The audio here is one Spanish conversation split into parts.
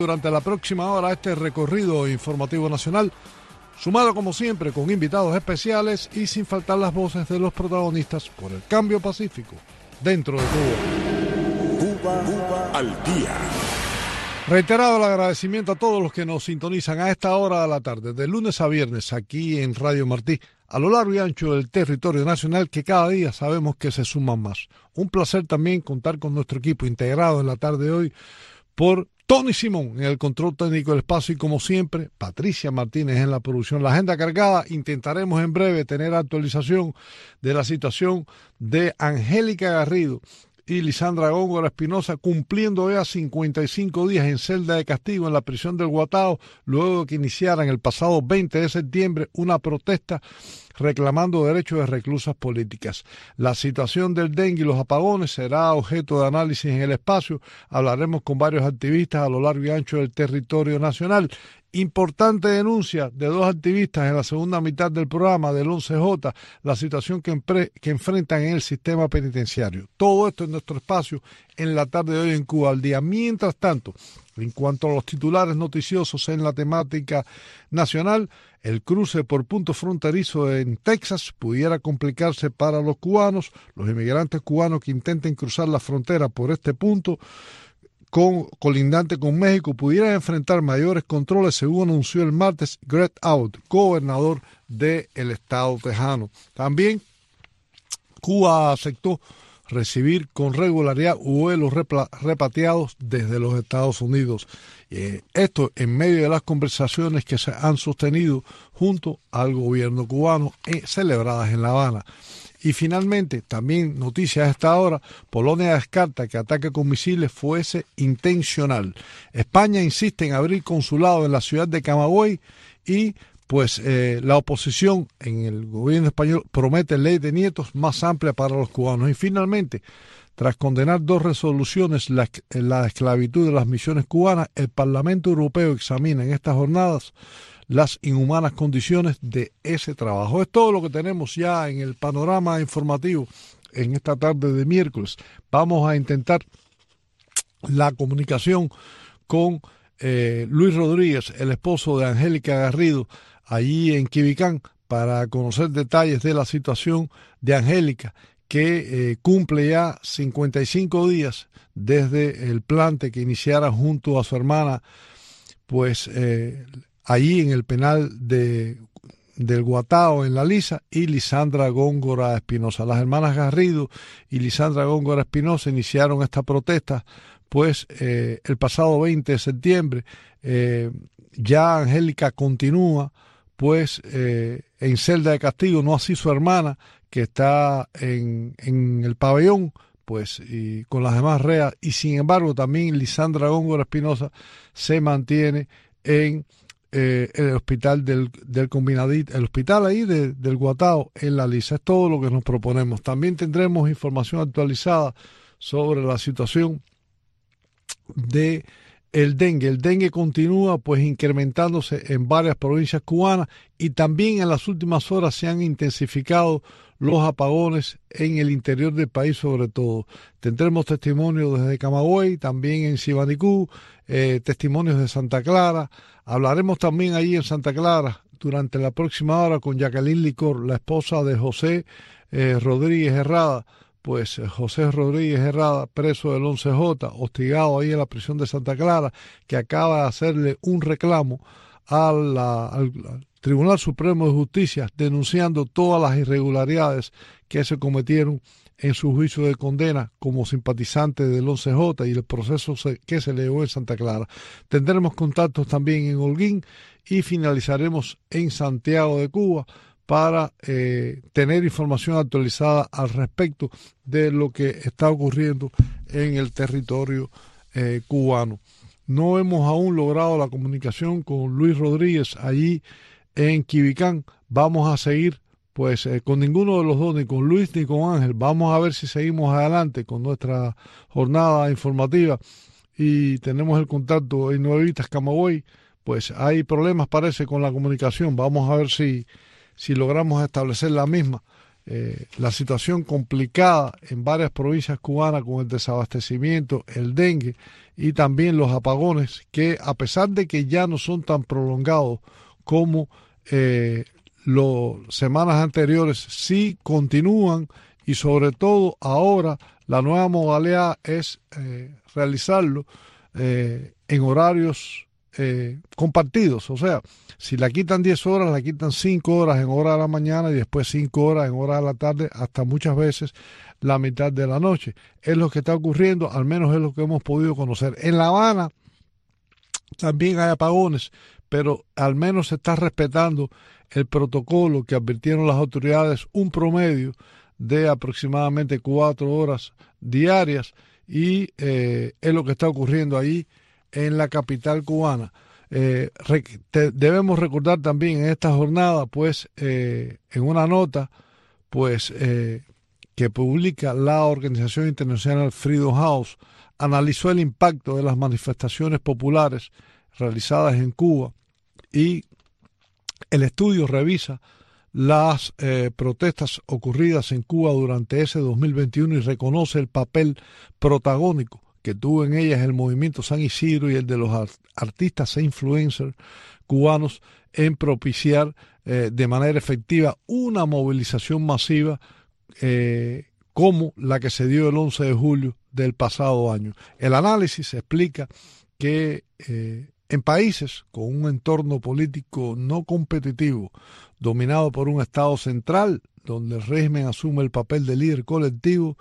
Durante la próxima hora este recorrido informativo nacional, sumado como siempre con invitados especiales y sin faltar las voces de los protagonistas por el cambio pacífico dentro de Cuba. Cuba al día. Reiterado el agradecimiento a todos los que nos sintonizan a esta hora de la tarde, de lunes a viernes aquí en Radio Martí, a lo largo y ancho del territorio nacional, que cada día sabemos que se suman más. Un placer también contar con nuestro equipo integrado en la tarde de hoy por Tony Simón en el control técnico del espacio y como siempre Patricia Martínez en la producción. La agenda cargada, intentaremos en breve tener actualización de la situación de Angélica Garrido y Lisandra Góngora Espinosa, cumpliendo ya 55 días en celda de castigo en la prisión del Guatao, luego de que iniciaran el pasado 20 de septiembre una protesta reclamando derechos de reclusas políticas. La situación del dengue y los apagones será objeto de análisis en el espacio. Hablaremos con varios activistas a lo largo y ancho del territorio nacional. Importante denuncia de dos activistas en la segunda mitad del programa del 11J, la situación que enfrentan en el sistema penitenciario. Todo esto en nuestro espacio en la tarde de hoy en Cuba al día. Mientras tanto, en cuanto a los titulares noticiosos en la temática nacional, el cruce por punto fronterizo en Texas pudiera complicarse para los cubanos. Los inmigrantes cubanos que intenten cruzar la frontera por este punto colindante con México pudieran enfrentar mayores controles, según anunció el martes Greg Abbott, gobernador del estado tejano. También Cuba aceptó recibir con regularidad vuelos repatriados desde los Estados Unidos. Esto en medio de las conversaciones que se han sostenido junto al gobierno cubano celebradas en La Habana. Y finalmente, también noticias a esta hora, Polonia descarta que ataque con misiles fuese intencional. España insiste en abrir consulado en la ciudad de Camagüey y la oposición en el gobierno español promete ley de nietos más amplia para los cubanos. Y finalmente, tras condenar dos resoluciones la esclavitud de las misiones cubanas, el Parlamento Europeo examina en estas jornadas las inhumanas condiciones de ese trabajo. Es todo lo que tenemos ya en el panorama informativo en esta tarde de miércoles. Vamos a intentar la comunicación con Luis Rodríguez, el esposo de Angélica Garrido, allí en Quibicán, para conocer detalles de la situación de Angélica, que cumple ya 55 días desde el plante que iniciara junto a su hermana, allí en el penal del Guatao, en La Lisa, y Lisandra Góngora Espinosa. Las hermanas Garrido y Lisandra Góngora Espinosa iniciaron esta protesta, el pasado 20 de septiembre. Ya Angélica continúa, en celda de castigo, no así su hermana, que está en el pabellón, y con las demás reas, y sin embargo también Lisandra Góngora Espinosa se mantiene en el hospital del Combinadito, el hospital ahí del Guatao en La Lisa. Es todo lo que nos proponemos. También tendremos información actualizada sobre la situación de el dengue. El dengue continúa incrementándose en varias provincias cubanas y también en las últimas horas se han intensificado los apagones en el interior del país sobre todo. Tendremos testimonios desde Camagüey, también en Sibanicú, testimonios de Santa Clara. Hablaremos también allí en Santa Clara durante la próxima hora con Jacqueline Licor, la esposa de José Rodríguez Herrada. José Rodríguez Herrada, preso del 11J, hostigado ahí en la prisión de Santa Clara, que acaba de hacerle un reclamo al Tribunal Supremo de Justicia, denunciando todas las irregularidades que se cometieron en su juicio de condena como simpatizante del 11J y el proceso que se le llevó en Santa Clara. Tendremos contactos también en Holguín y finalizaremos en Santiago de Cuba para tener información actualizada al respecto de lo que está ocurriendo en el territorio cubano. No hemos aún logrado la comunicación con Luis Rodríguez allí en Quibicán. Vamos a seguir con ninguno de los dos, ni con Luis ni con Ángel. Vamos a ver si seguimos adelante con nuestra jornada informativa y tenemos el contacto en Nuevitas, Camagüey. Hay problemas, parece, con la comunicación. Vamos a ver si logramos establecer la misma. La situación complicada en varias provincias cubanas con el desabastecimiento, el dengue y también los apagones, que a pesar de que ya no son tan prolongados como las semanas anteriores, sí continúan, y sobre todo ahora la nueva modalidad es realizarlo en horarios compartidos. O sea, si la quitan 10 horas, la quitan 5 horas en hora de la mañana y después 5 horas en hora de la tarde, hasta muchas veces la mitad de la noche. Es lo que está ocurriendo, al menos es lo que hemos podido conocer. En La Habana también hay apagones, pero al menos se está respetando el protocolo que advirtieron las autoridades, un promedio de aproximadamente 4 horas diarias, y es lo que está ocurriendo ahí en la capital cubana. Debemos recordar también en esta jornada, pues, en una nota, pues, que publica la Organización Internacional Freedom House, analizó el impacto de las manifestaciones populares realizadas en Cuba, y el estudio revisa las protestas ocurridas en Cuba durante ese 2021 y reconoce el papel protagónico que tuvo en ellas el movimiento San Isidro y el de los artistas e influencers cubanos en propiciar de manera efectiva una movilización masiva como la que se dio el 11 de julio del pasado año. El análisis explica que en países con un entorno político no competitivo, dominado por un Estado central, donde el régimen asume el papel de líder colectivo,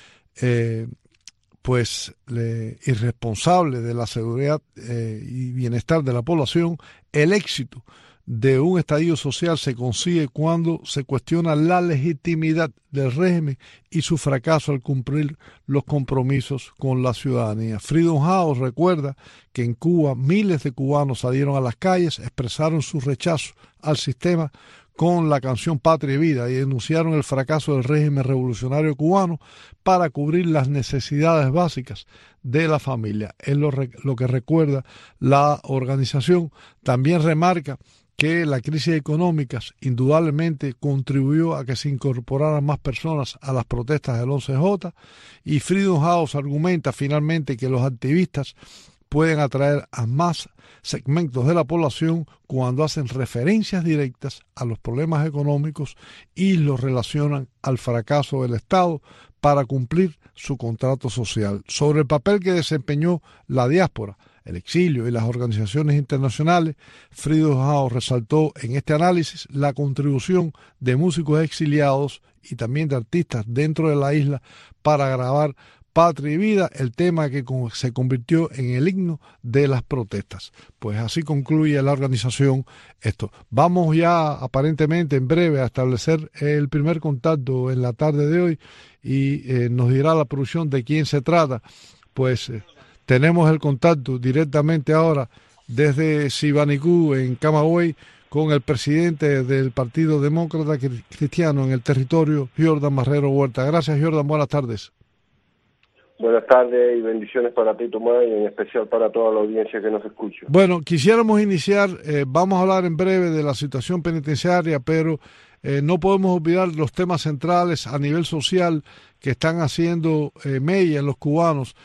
irresponsable de la seguridad y bienestar de la población, el éxito de un estallido social se consigue cuando se cuestiona la legitimidad del régimen y su fracaso al cumplir los compromisos con la ciudadanía. Freedom House recuerda que en Cuba miles de cubanos salieron a las calles, expresaron su rechazo al sistema con la canción Patria y Vida y denunciaron el fracaso del régimen revolucionario cubano para cubrir las necesidades básicas de la familia. Es lo que recuerda la organización. También remarca que la crisis económica indudablemente contribuyó a que se incorporaran más personas a las protestas del 11J, y Freedom House argumenta finalmente que los activistas pueden atraer a más segmentos de la población cuando hacen referencias directas a los problemas económicos y los relacionan al fracaso del Estado para cumplir su contrato social. Sobre el papel que desempeñó la diáspora, el exilio y las organizaciones internacionales, Freedom House resaltó en este análisis la contribución de músicos exiliados y también de artistas dentro de la isla para grabar Patria y Vida, el tema que se convirtió en el himno de las protestas. Pues así concluye la organización esto. Vamos ya aparentemente en breve a establecer el primer contacto en la tarde de hoy, y nos dirá la producción de quién se trata. Pues tenemos el contacto directamente ahora desde Sibanicú, en Camagüey, con el presidente del Partido Demócrata Cristiano en el territorio, Jordan Marrero Huerta. Gracias, Jordan. Buenas tardes. Buenas tardes y bendiciones para ti, Tomás, y en especial para toda la audiencia que nos escucha. Bueno, quisiéramos iniciar, vamos a hablar en breve de la situación penitenciaria, pero no podemos olvidar los temas centrales a nivel social que están haciendo mella en los cubanos.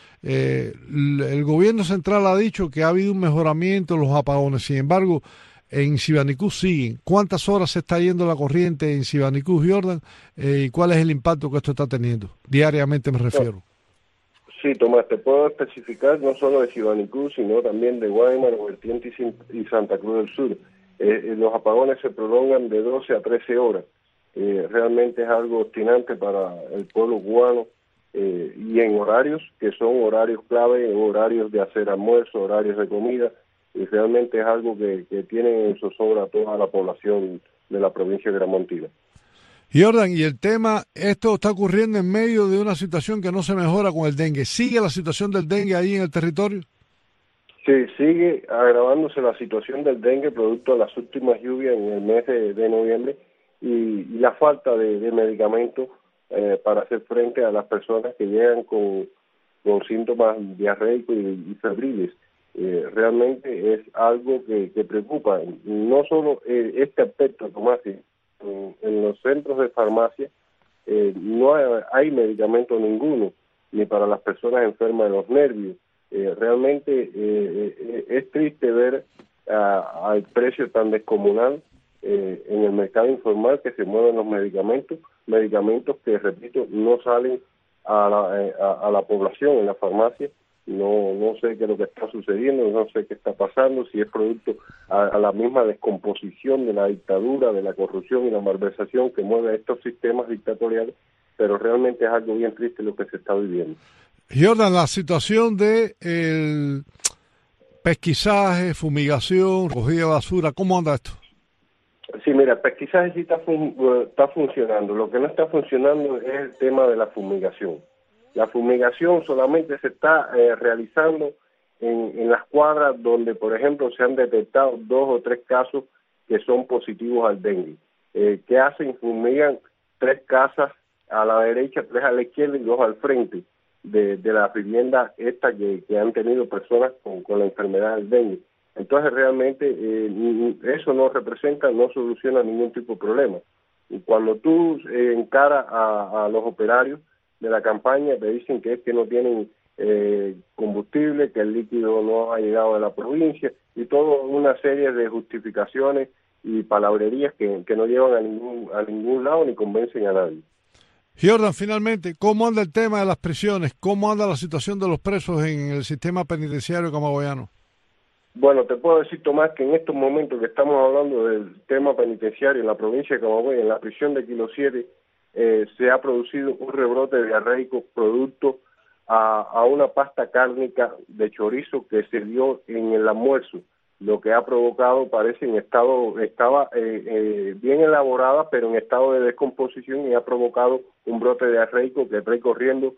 El gobierno central ha dicho que ha habido un mejoramiento en los apagones, sin embargo, en Sibanicú siguen. ¿Cuántas horas se está yendo la corriente en Sibanicú, Jordan? ¿Y cuál es el impacto que esto está teniendo? Diariamente me refiero. Sí, Tomás, te puedo especificar no solo de Sibanicú, sino también de Guaymas, Vertiente y Santa Cruz del Sur. Los apagones se prolongan de 12 a 13 horas. Realmente es algo obstinante para el pueblo cubano, y en horarios que son horarios clave, horarios de hacer almuerzo, horarios de comida, y realmente es algo que tiene en zozobra a toda la población de la provincia de Gramontina. Jordan, y el tema, esto está ocurriendo en medio de una situación que no se mejora con el dengue. ¿Sigue la situación del dengue ahí en el territorio? Sí, sigue agravándose la situación del dengue producto de las últimas lluvias en el mes de noviembre y la falta de medicamentos para hacer frente a las personas que llegan con síntomas diarreicos y febriles. Realmente es algo que preocupa, no solo este aspecto, Tomás. En los centros de farmacia no hay medicamento ninguno, ni para las personas enfermas de los nervios, Realmente es triste ver al precio tan descomunal en el mercado informal que se mueven los medicamentos que, repito, no salen a la población en la farmacia. No sé qué es lo que está sucediendo, no sé qué está pasando, si es producto a la misma descomposición de la dictadura, de la corrupción y la malversación que mueve estos sistemas dictatoriales, pero realmente es algo bien triste lo que se está viviendo. Jordan, la situación de el pesquisaje, fumigación, recogida de basura, ¿cómo anda esto? Sí, mira, el pesquisaje sí está funcionando. Lo que no está funcionando es el tema de la fumigación. La fumigación solamente se está realizando en las cuadras donde, por ejemplo, se han detectado 2 o 3 casos que son positivos al dengue. ¿Qué hacen? Fumigan 3 casas a la derecha, 3 a la izquierda y 2 al frente de la vivienda esta que han tenido personas con la enfermedad del dengue. Entonces realmente eso no soluciona ningún tipo de problema. Y cuando tú encaras a los operarios de la campaña, te dicen que es que no tienen combustible, que el líquido no ha llegado a la provincia y toda una serie de justificaciones y palabrerías que no llevan a ningún lado ni convencen a nadie. Jordan, finalmente, ¿cómo anda el tema de las prisiones? ¿Cómo anda la situación de los presos en el sistema penitenciario camagüeyano? Bueno, te puedo decir, Tomás, que en estos momentos que estamos hablando del tema penitenciario en la provincia de Camagüey, en la prisión de Kilo 7, se ha producido un rebrote diarreico producto a una pasta cárnica de chorizo que se dio en el almuerzo, lo que ha provocado, parece, estaba bien elaborada, pero en estado de descomposición y ha provocado un brote diarreico que trae corriendo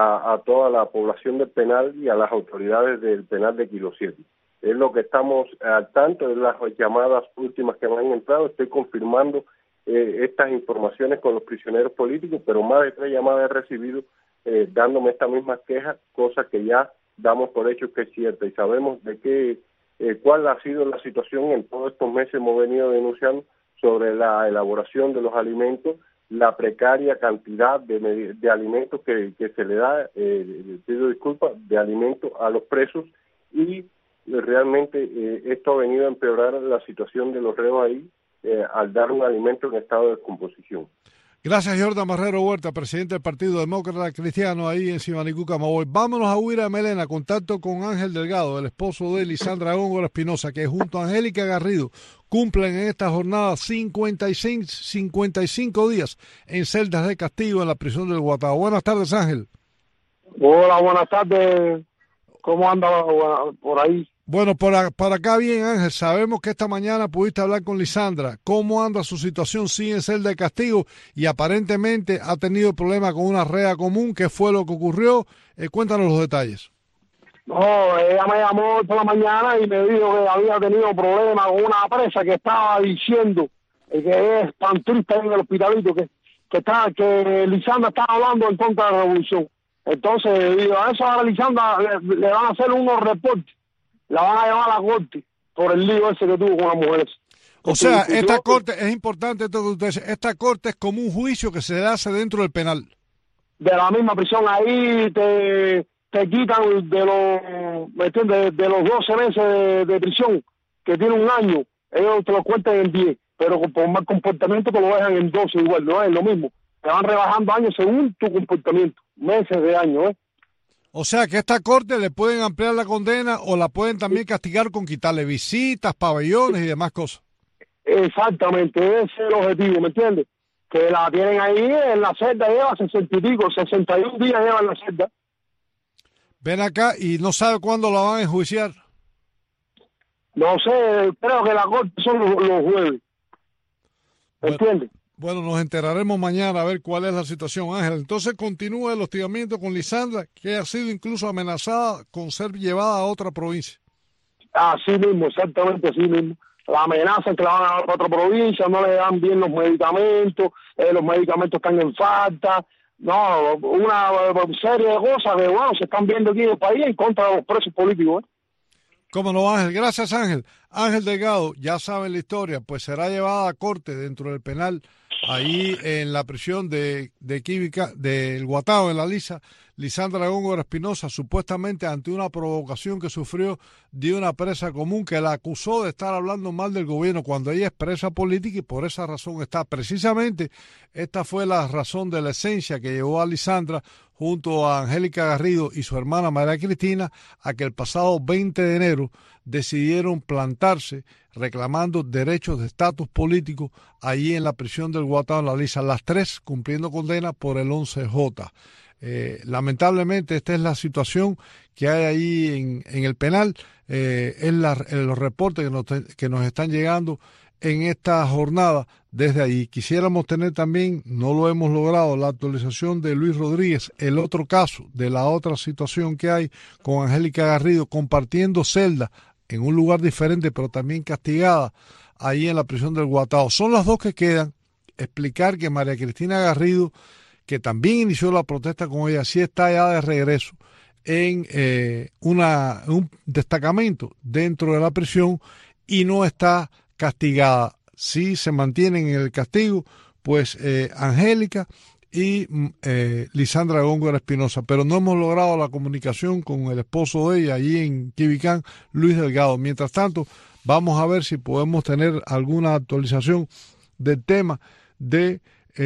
a toda la población del penal y a las autoridades del penal de Kilo 7. Es lo que estamos al tanto de las llamadas últimas que me han entrado. Estoy confirmando estas informaciones con los prisioneros políticos, pero más de 3 llamadas he recibido dándome estas mismas quejas, cosas que ya damos por hecho que es cierta y sabemos de cuál ha sido la situación en todos estos meses. Hemos venido denunciando sobre la elaboración de los alimentos, la precaria cantidad de alimentos que se le da, pido disculpas, de alimentos a los presos y realmente esto ha venido a empeorar la situación de los reos ahí al dar un alimento en estado de descomposición. Gracias, Jordan Marrero Huerta, presidente del Partido Demócrata Cristiano ahí en Sibanico, Camagüey. Vámonos a Huira Melena, contacto con Ángel Delgado, el esposo de Lisandra Góngora Espinosa, que junto a Angélica Garrido cumplen en esta jornada 55 días en celdas de castigo en la prisión del Guatao. Buenas tardes, Ángel. Hola, buenas tardes. ¿Cómo anda por ahí? Bueno, por acá bien, Ángel. Sabemos que esta mañana pudiste hablar con Lisandra. ¿Cómo anda su situación? Sí, en celda de castigo y aparentemente ha tenido problemas con una rea común. ¿Qué fue lo que ocurrió? Cuéntanos los detalles. No, ella me llamó por la mañana y me dijo que había tenido problemas con una presa que estaba diciendo que es tan triste en el hospitalito, que Lisandra está hablando en contra de la revolución. Entonces, digo, a eso a Lisandra le van a hacer unos reportes. La van a llevar a la corte por el lío ese que tuvo con las mujeres. O sea, esta corte, es importante esto que usted dice, esta corte es como un juicio que se hace dentro del penal. De la misma prisión, ahí te quitan de los 12 meses de prisión, que tiene un año, ellos te lo cuentan en 10, pero por mal comportamiento te lo dejan en 12 igual, no es lo mismo. Te van rebajando años según tu comportamiento, meses de año, O sea que esta corte le pueden ampliar la condena o la pueden también castigar con quitarle visitas, pabellones y demás cosas. Exactamente, ese es el objetivo, ¿me entiendes? Que la tienen ahí en la celda, lleva 61 días lleva en la celda. Ven acá y no sabe cuándo la van a enjuiciar. No sé, creo que la corte son los jueves. ¿Me entiendes? Bueno, nos enteraremos mañana a ver cuál es la situación, Ángel. Entonces continúa el hostigamiento con Lisandra, que ha sido incluso amenazada con ser llevada a otra provincia. Así mismo, exactamente así mismo. La amenaza es que la van a dar a otra provincia, no le dan bien los medicamentos están en falta. No, una serie de cosas que, bueno, se están viendo aquí en el país en contra de los presos políticos. ¿Cómo no, Ángel? Gracias, Ángel. Ángel Delgado, ya saben la historia, pues será llevada a corte dentro del penal, ahí en la prisión del Guatao, en La Lisa. Lisandra Góngora Espinosa, supuestamente ante una provocación que sufrió de una presa común que la acusó de estar hablando mal del gobierno cuando ella es presa política y por esa razón está. Precisamente esta fue la razón de la esencia que llevó a Lisandra junto a Angélica Garrido y su hermana María Cristina a que el pasado 20 de enero decidieron plantarse reclamando derechos de estatus político allí en la prisión del Guatao en la Lisa, las tres cumpliendo condena por el 11J. Lamentablemente esta es la situación que hay ahí en el penal, en los reportes que nos están llegando en esta jornada desde ahí. Quisiéramos tener también, no lo hemos logrado, la actualización de Luis Rodríguez, el otro caso de la otra situación que hay con Angélica Garrido compartiendo celda en un lugar diferente pero también castigada ahí en la prisión del Guatao. Son las dos que quedan. Explicar que María Cristina Garrido, que también inició la protesta con ella, sí está ya de regreso en un destacamento dentro de la prisión y no está castigada. Sí se mantienen en el castigo, pues Angélica y Lisandra Góngora Espinosa, pero no hemos logrado la comunicación con el esposo de ella allí en Quibicán, Luis Delgado. Mientras tanto, vamos a ver si podemos tener alguna actualización del tema de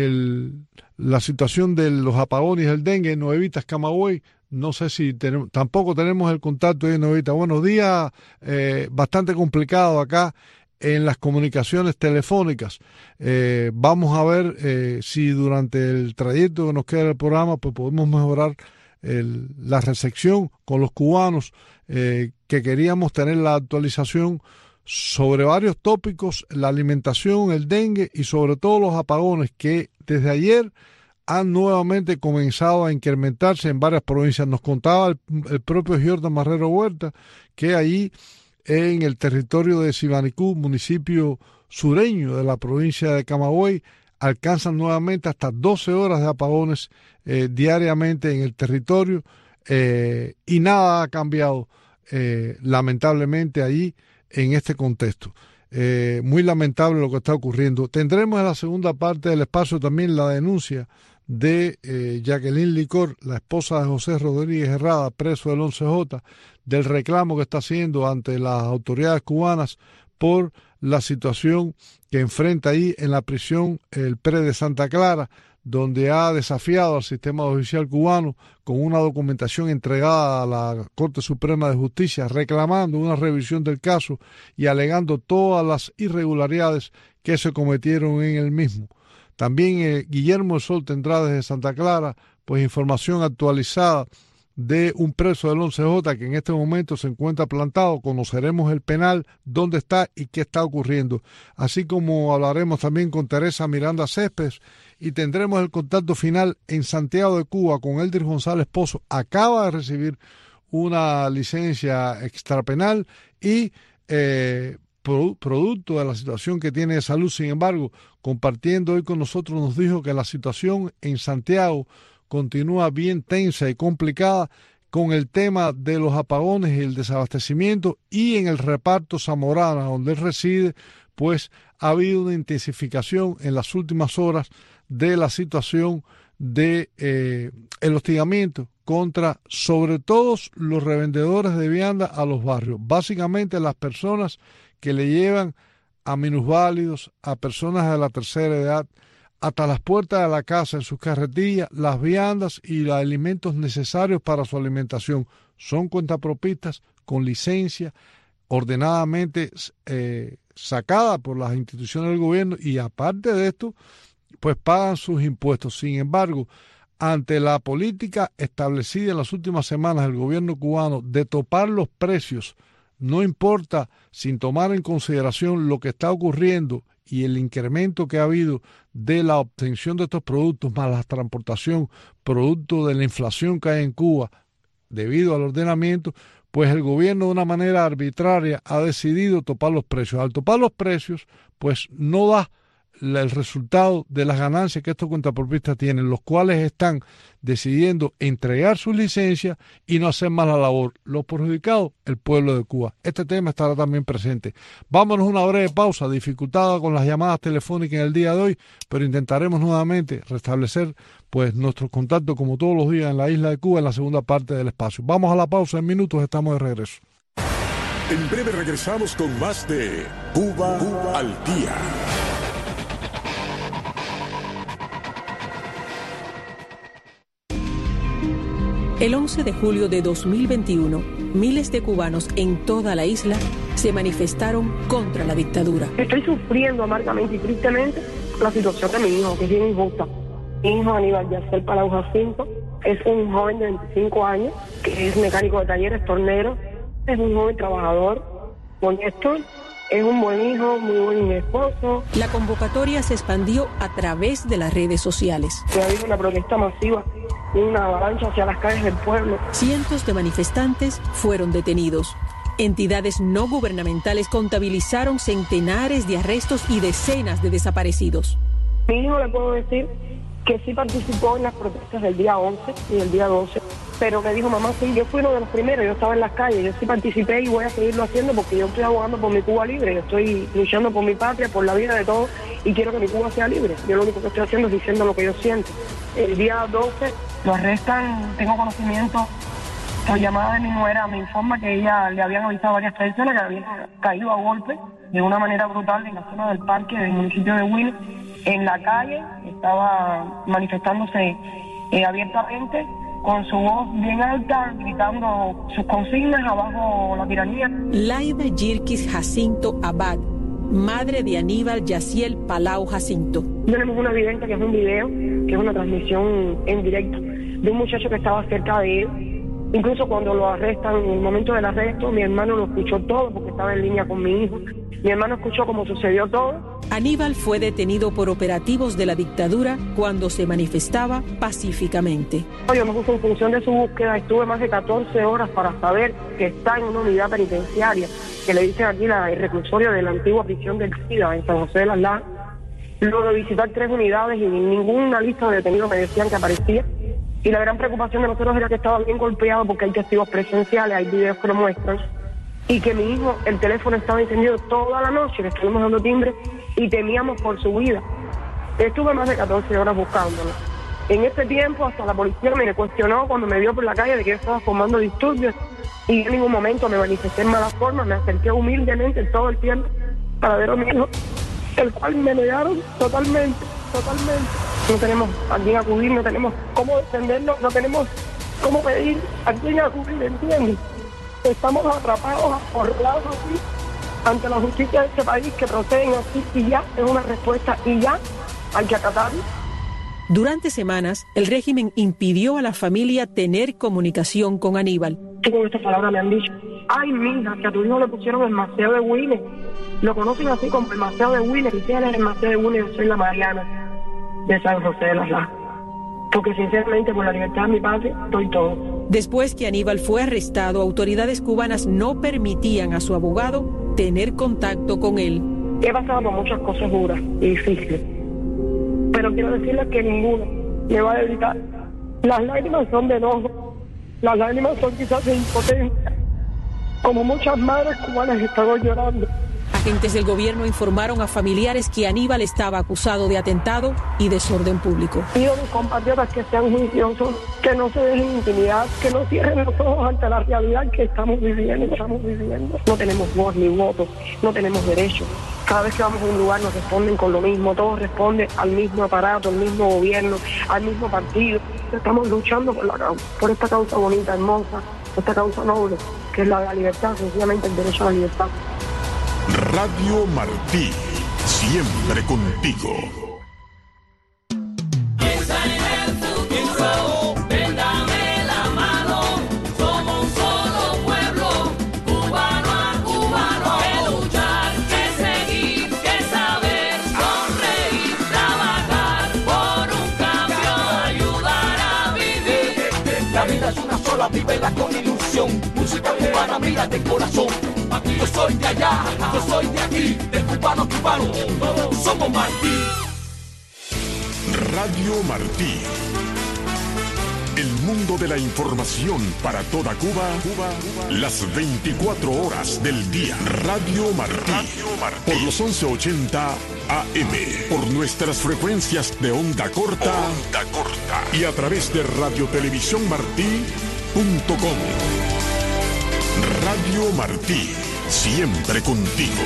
la situación de los apagones del dengue en Nuevitas, Camagüey. No sé si tampoco tenemos el contacto de Nuevitas. Buenos días, bastante complicado acá en las comunicaciones telefónicas. Vamos a ver si durante el trayecto que nos queda del programa pues podemos mejorar la recepción con los cubanos, que queríamos tener la actualización sobre varios tópicos, la alimentación, el dengue y sobre todo los apagones que desde ayer han nuevamente comenzado a incrementarse en varias provincias. Nos contaba el propio Jordan Marrero Huerta que allí en el territorio de Sibanicú, municipio sureño de la provincia de Camagüey, alcanzan nuevamente hasta 12 horas de apagones diariamente en el territorio, y nada ha cambiado lamentablemente allí en este contexto. Muy lamentable lo que está ocurriendo. Tendremos en la segunda parte del espacio también la denuncia de Jacqueline Licor, la esposa de José Rodríguez Herrada, preso del 11J, del reclamo que está haciendo ante las autoridades cubanas por la situación que enfrenta ahí en la prisión el PRE de Santa Clara, donde ha desafiado al sistema judicial cubano con una documentación entregada a la Corte Suprema de Justicia reclamando una revisión del caso y alegando todas las irregularidades que se cometieron en el mismo. También Guillermo El Sol tendrá desde Santa Clara pues información actualizada de un preso del 11J que en este momento se encuentra plantado. Conoceremos el penal, dónde está y qué está ocurriendo. Así como hablaremos también con Teresa Miranda Céspedes y tendremos el contacto final en Santiago de Cuba con Eldris González Pozo. Acaba de recibir una licencia extrapenal y producto de la situación que tiene de salud. Sin embargo, compartiendo hoy con nosotros, nos dijo que la situación en Santiago continúa bien tensa y complicada con el tema de los apagones y el desabastecimiento, y en el reparto Zamorana, donde él reside, pues ha habido una intensificación en las últimas horas de la situación de el hostigamiento contra sobre todo los revendedores de vianda a los barrios, básicamente las personas que le llevan a minusválidos, a personas de la tercera edad, hasta las puertas de la casa, en sus carretillas, las viandas y los alimentos necesarios para su alimentación. Son cuentapropistas con licencia, ordenadamente sacada por las instituciones del gobierno, y aparte de esto, pues pagan sus impuestos. Sin embargo, ante la política establecida en las últimas semanas del gobierno cubano de topar los precios, no importa, sin tomar en consideración lo que está ocurriendo y el incremento que ha habido de la obtención de estos productos, más la transportación, producto de la inflación que hay en Cuba debido al ordenamiento, pues el gobierno de una manera arbitraria ha decidido topar los precios. Al topar los precios, pues no da el resultado de las ganancias que estos cuentapropistas tienen, los cuales están decidiendo entregar su licencia y no hacer más la labor. Los perjudicados, el pueblo de Cuba. Este tema estará también presente. Vámonos a una breve pausa, dificultada con las llamadas telefónicas en el día de hoy, pero intentaremos nuevamente restablecer pues nuestros contactos como todos los días en la isla de Cuba en la segunda parte del espacio. Vamos a la pausa, en minutos estamos de regreso. En breve regresamos con más de Cuba al Día. El 11 de julio de 2021, miles de cubanos en toda la isla se manifestaron contra la dictadura. Estoy sufriendo amargamente y tristemente la situación de mi hijo, que es bien injusta. Mi hijo Aníbal Yaciel Palau Jacinto es un joven de 25 años, que es mecánico de talleres, tornero, es un joven trabajador, honesto, es un buen hijo, muy buen esposo. La convocatoria se expandió a través de las redes sociales. Ha habido una protesta masiva, una avalancha hacia las calles del pueblo. Cientos de manifestantes fueron detenidos. Entidades no gubernamentales contabilizaron centenares de arrestos y decenas de desaparecidos. Mi hijo, le puedo decir que sí participó en las protestas del día 11 y del día 12, pero me dijo, mamá, sí, yo fui uno de los primeros, yo estaba en las calles, yo sí participé y voy a seguirlo haciendo porque yo estoy abogando por mi Cuba libre, yo estoy luchando por mi patria, por la vida de todos y quiero que mi Cuba sea libre. Yo lo único que estoy haciendo es diciendo lo que yo siento. El día 12 lo arrestan, tengo conocimiento, por llamada de mi nuera me informa que ella le habían avisado a varias personas que habían caído a golpe de una manera brutal en la zona del parque del municipio de Huila. En la calle estaba manifestándose abiertamente, con su voz bien alta, gritando sus consignas abajo la tiranía. Laida Yirkis Jacinto Abad, madre de Aníbal Yaciel Palau Jacinto. Tenemos una evidencia que es un video, que es una transmisión en directo de un muchacho que estaba cerca de él. Incluso cuando lo arrestan, en el momento del arresto, mi hermano lo escuchó todo porque estaba en línea con mi hijo. Mi hermano escuchó cómo sucedió todo. Aníbal fue detenido por operativos de la dictadura cuando se manifestaba pacíficamente. Yo me puse en función de su búsqueda, estuve más de 14 horas para saber que está en una unidad penitenciaria, que le dicen aquí el reclusorio de la antigua prisión del SIDA en San José de las Lajas. Luego de visitar 3 unidades y ninguna lista de detenidos me decían que aparecía. Y la gran preocupación de nosotros era que estaba bien golpeado porque hay testigos presenciales, hay videos que lo muestran, y que mi hijo, el teléfono estaba encendido toda la noche, le estuvimos dando timbre y temíamos por su vida. Estuve más de 14 horas buscándolo. En ese tiempo hasta la policía me cuestionó cuando me vio por la calle de que yo estaba formando disturbios y en ningún momento me manifesté en mala forma, me acerqué humildemente todo el tiempo para ver a mi hijo, el cual me negaron totalmente. No tenemos a quién acudir, no tenemos cómo defendernos, no tenemos cómo pedir a quién acudir, ¿entiendes? Estamos atrapados, acorralados así, ante la justicia de este país, que proceden así y ya es una respuesta y ya hay que acatarlo. Durante semanas, el régimen impidió a la familia tener comunicación con Aníbal. Con estas palabras me han dicho, ay, mija, que a tu hijo le pusieron el Maceo de Wille. Lo conocen así como el Maceo de Wille. Si tienes el Maceo de Wille, yo soy la Mariana de San José de las Lajas. Porque sinceramente, por la libertad de mi patria, doy todo. Después que Aníbal fue arrestado, autoridades cubanas no permitían a su abogado tener contacto con él. He pasado por muchas cosas duras y difíciles, pero quiero decirles que ninguno me va a evitar. Las lágrimas son de enojo, las lágrimas son quizás de impotencia, como muchas madres cubanas están hoy llorando. Agentes del gobierno informaron a familiares que Aníbal estaba acusado de atentado y desorden público. Pido a mis compatriotas que sean juiciosos, que no se dejen intimidar, que no cierren los ojos ante la realidad que estamos viviendo. No tenemos voz ni voto, no tenemos derechos. Cada vez que vamos a un lugar nos responden con lo mismo, todos responden al mismo aparato, al mismo gobierno, al mismo partido. Estamos luchando por la causa, por esta causa bonita, hermosa, esta causa noble, que es la de la libertad, sencillamente el derecho a la libertad. Radio Martí, siempre contigo. Piensa en el futuro, véndame la mano, somos un solo pueblo, cubano a cubano. Que luchar, que seguir, que saber, sonreír, trabajar por un cambio, ayudar a vivir. La vida es una sola, vívela con ilusión. Música cubana, mira de corazón. Yo soy de allá, yo soy de aquí, de Cuba. cubano, cubano, todos somos Martí. Radio Martí. El mundo de la información para toda Cuba, las 24 horas del día. Radio Martí. Por los 1180 AM. Por nuestras frecuencias de onda corta. Y a través de radiotelevisiónmartí.com. Radio Martí. Siempre contigo.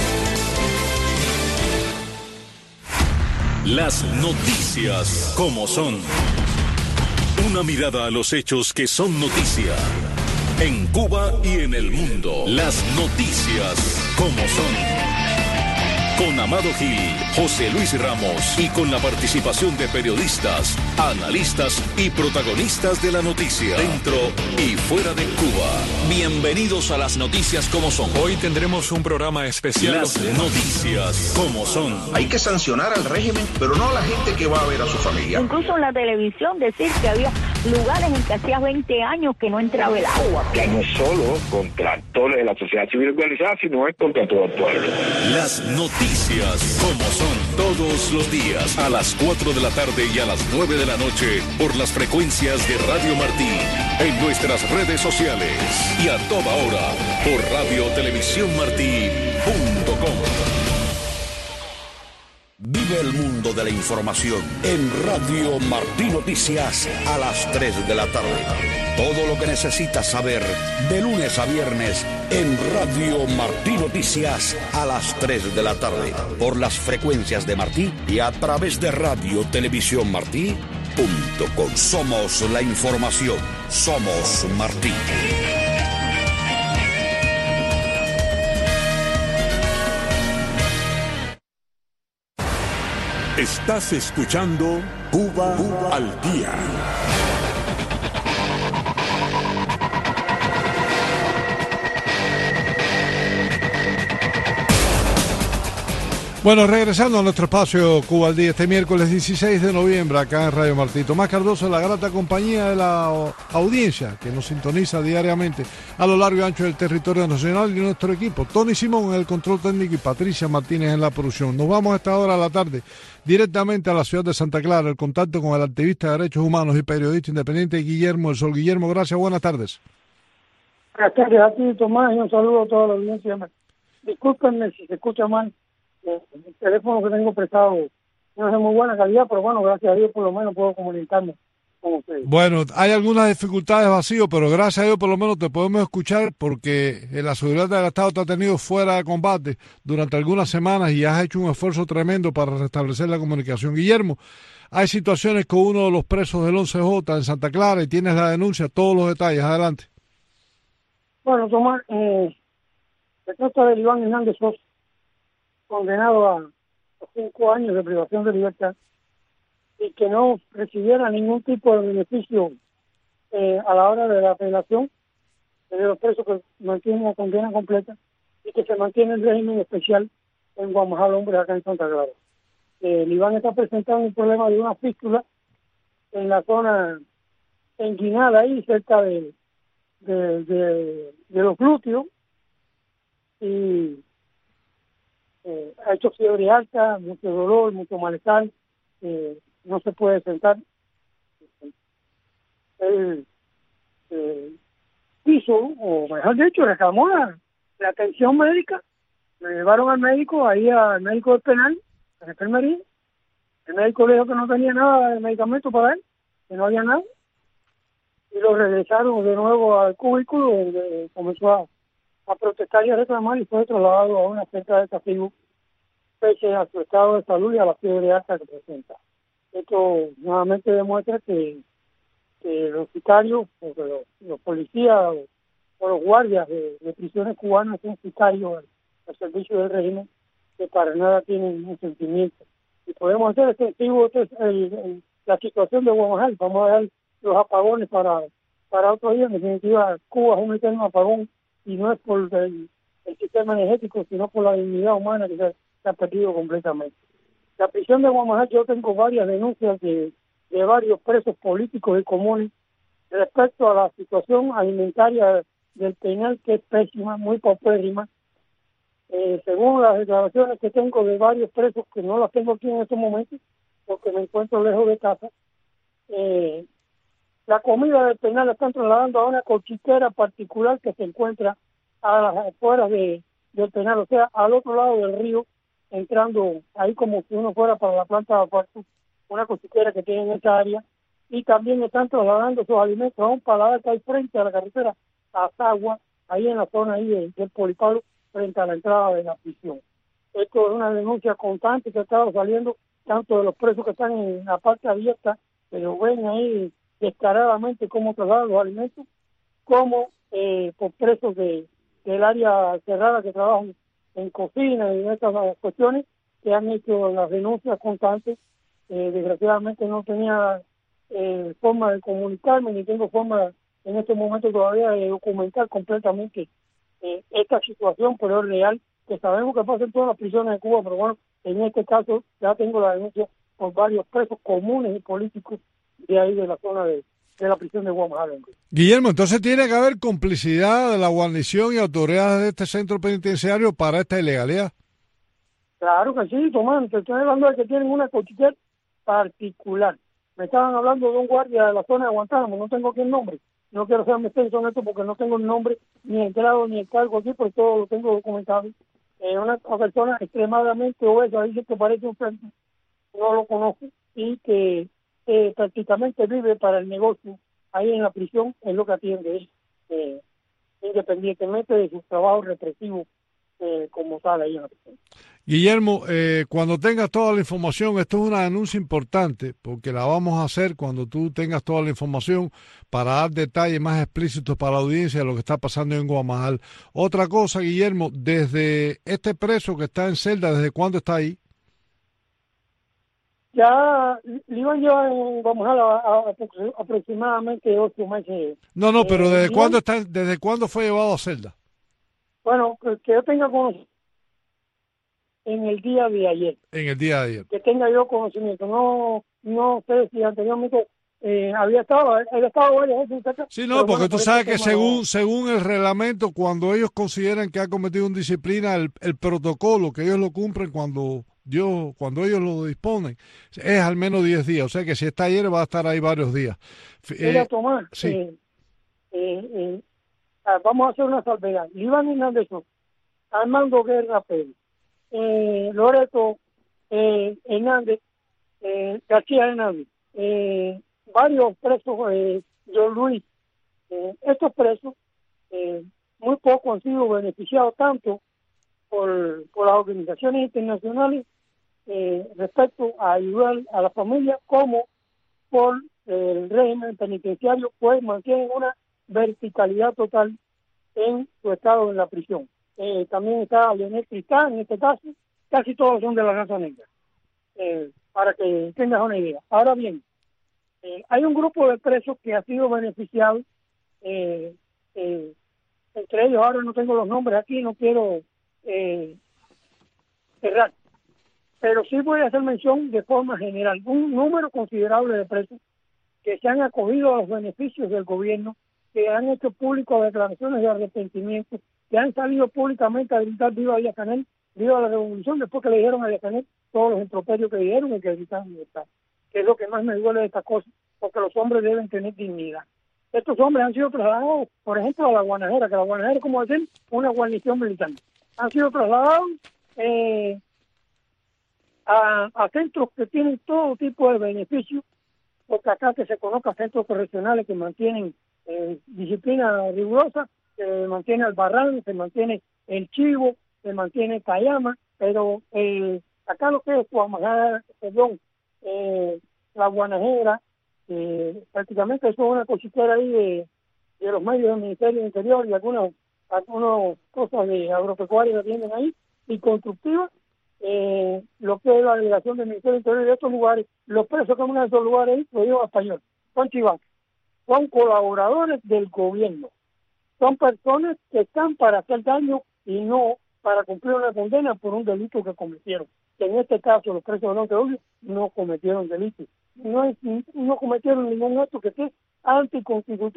Las noticias como son. Una mirada a los hechos que son noticia. En Cuba y en el mundo. Las noticias como son. Con Amado Gil, José Luis Ramos y con la participación de periodistas, analistas y protagonistas de la noticia, dentro y fuera de Cuba. Bienvenidos a las noticias como son. Hoy tendremos un programa especial. Las noticias como son. Hay que sancionar al régimen, pero no a la gente que va a ver a su familia. Incluso en la televisión decir que había lugares en que hacía 20 años que no entraba el agua. Ya no es solo contra actores de la sociedad civil organizada, sino es contra todo el pueblo. Las noticias como son, todos los días a las 4 de la tarde y a las 9 de la noche por las frecuencias de Radio Martí, en nuestras redes sociales y a toda hora por radiotelevisiónmartí.com. Vive el mundo de la información en Radio Martí Noticias a las 3 de la tarde. Todo lo que necesitas saber de lunes a viernes en Radio Martí Noticias a las 3 de la tarde. Por las frecuencias de Martí y a través de radiotelevisiónmartí.com. Somos la información. Somos Martí. Estás escuchando Cuba al Día. Bueno, regresando a nuestro espacio Cuba al Día, este miércoles 16 de noviembre, acá en Radio Martí. Tomás Cardoso, la grata compañía de la audiencia que nos sintoniza diariamente a lo largo y ancho del territorio nacional, y nuestro equipo, Tony Simón en el control técnico y Patricia Martínez en la producción. Nos vamos a esta hora de la tarde directamente a la ciudad de Santa Clara, el contacto con el activista de derechos humanos y periodista independiente Guillermo El Sol. Guillermo, gracias, buenas tardes. Buenas tardes a ti, Tomás, y un saludo a toda la audiencia. Discúlpenme si se escucha mal. El teléfono que tengo prestado no es de muy buena calidad, pero bueno, gracias a Dios por lo menos puedo comunicarme con ustedes. Bueno, hay algunas dificultades, Vacío, pero gracias a Dios por lo menos te podemos escuchar, porque la seguridad del Estado te ha tenido fuera de combate durante algunas semanas y has hecho un esfuerzo tremendo para restablecer la comunicación. Guillermo, hay situaciones con uno de los presos del 11J en Santa Clara y tienes la denuncia, todos los detalles, adelante. Bueno, Tomás, se trata de Iván Hernández Sosa, condenado a 5 años de privación de libertad y que no recibiera ningún tipo de beneficio a la hora de la apelación de los presos que mantienen la condena completa y que se mantiene el régimen especial en Guamajal Hombre acá en Santa Clara. Iván está presentando un problema de una fístula en la zona enguinada ahí cerca de los glúteos y ha hecho fiebre alta, mucho dolor, mucho malestar, no se puede sentar. Él hizo, o mejor dicho, reclamó la atención médica, lo llevaron al médico, ahí al médico del penal, a la enfermería. El médico le dijo que no tenía nada de medicamento para él, que no había nada, y lo regresaron de nuevo al cubículo, donde comenzó a protestar y a reclamar, y fue trasladado a una centra de castigo pese a su estado de salud y a la fiebre alta que presenta. Esto nuevamente demuestra que los sicarios, o que los policías o los guardias de prisiones cubanas son sicarios al servicio del régimen, que para nada tienen un sentimiento. Y podemos hacer extensivo la situación de Guamajal. Vamos a dar los apagones para otro día. En definitiva, Cuba es un eterno apagón, y no es por el sistema energético, sino por la dignidad humana que se ha perdido completamente. La prisión de Guamajal, yo tengo varias denuncias de varios presos políticos y comunes respecto a la situación alimentaria del penal, que es pésima, muy paupérrima. según las declaraciones que tengo de varios presos, que no las tengo aquí en estos momentos, porque me encuentro lejos de casa, la comida del penal la están trasladando a una cochiquera particular que se encuentra a las afueras del penal, o sea, al otro lado del río, entrando ahí como si uno fuera para la planta de acuarto, una cochiquera que tiene en esa área, y también están trasladando sus alimentos a un paladar que hay frente a la carretera a Sagua, ahí en la zona ahí del Polipalo, frente a la entrada de la prisión. Esto es una denuncia constante que ha estado saliendo tanto de los presos que están en la parte abierta, que lo ven ahí descaradamente cómo trasladan los alimentos, como por presos del área cerrada que trabajan en cocina y en estas cuestiones, que han hecho las denuncias constantes. Desgraciadamente no tenía forma de comunicarme, ni tengo forma en este momento todavía de documentar completamente esta situación, pero es real, que sabemos que pasa en todas las prisiones de Cuba, pero bueno, en este caso ya tengo la denuncia por varios presos comunes y políticos de ahí de la zona de la prisión de Guamajara. Guillermo, entonces tiene que haber complicidad de la guarnición y autoridades de este centro penitenciario para esta ilegalidad. Claro que sí, Tomás, te estoy hablando de que tienen una cochiquera particular. Me estaban hablando de un guardia de la zona de Guantánamo, no tengo aquí el nombre, no quiero ser extenso en esto porque no tengo el nombre, ni el grado, ni el cargo aquí, porque todo lo tengo documentado. Una persona extremadamente obesa, dice que parece un frente, no lo conozco, y que prácticamente vive para el negocio ahí en la prisión, es lo que atiende él, independientemente de su trabajo represivo como tal ahí en la prisión. Guillermo, cuando tengas toda la información, esto es una denuncia importante, porque la vamos a hacer cuando tú tengas toda la información para dar detalles más explícitos para la audiencia de lo que está pasando en Guamajal. Otra cosa, Guillermo, desde este preso que está en celda, ¿desde cuándo está ahí? Ya le iban a llevar en Guamajal a aproximadamente 8 meses. No, pero ¿desde cuándo fue llevado a celda? Bueno, que yo tenga conocimiento en el día de ayer. En el día de ayer. Que tenga yo conocimiento. No sé si anteriormente había estado varias veces acá. Sí, no, porque tú sabes que según el reglamento, cuando ellos consideran que ha cometido una indisciplina, el protocolo, que ellos lo cumplen cuando ellos lo disponen, es al menos 10 días. O sea que si está ayer va a estar ahí varios días. Mira, Tomás, sí. Vamos a hacer una salvedad. Iván Hernández, Armando Guerra Pérez, Loreto Hernández, García Hernández, varios presos, John Luis, estos presos muy poco han sido beneficiados tanto por las organizaciones internacionales respecto a ayudar a la familia como por el régimen penitenciario, pues mantienen una verticalidad total en su estado en la prisión. También está Leonel Tristán, en este caso, casi todos son de la raza negra, para que tengas una idea. Ahora bien, hay un grupo de presos que ha sido beneficiado, entre ellos ahora no tengo los nombres aquí, no quiero cerrar, pero sí voy a hacer mención de forma general, un número considerable de presos que se han acogido a los beneficios del gobierno, que han hecho públicas declaraciones de arrepentimiento, que han salido públicamente a gritar viva Díaz-Canel, viva la revolución, después que le dijeron a Díaz-Canel todos los improperios que dijeron y que gritaron libertad, que es lo que más me duele de estas cosas, porque los hombres deben tener dignidad. Estos hombres han sido trasladados, por ejemplo, a la Guanajera, que la Guanajera es como decir una guarnición militar. Han sido trasladados a centros que tienen todo tipo de beneficios, porque acá que se conozca centros correccionales que mantienen disciplina rigurosa, se mantiene Albarrán, se mantiene El Chivo, se mantiene Cayama, pero acá lo que es Guamajara, la Guanajera, prácticamente eso es una cositera ahí de los medios del Ministerio del Interior y algunas cosas de agropecuaria que tienen ahí, y constructivas, lo que es la delegación del Ministerio del Interior y de estos lugares, los presos que van a esos lugares ahí, lo digo español, son chivacos, son colaboradores del gobierno, son personas que están para hacer daño y no para cumplir una condena por un delito que cometieron. Que en este caso los presos de Monte Olio no cometieron delito, no cometieron ningún acto que sea anticonstitutivo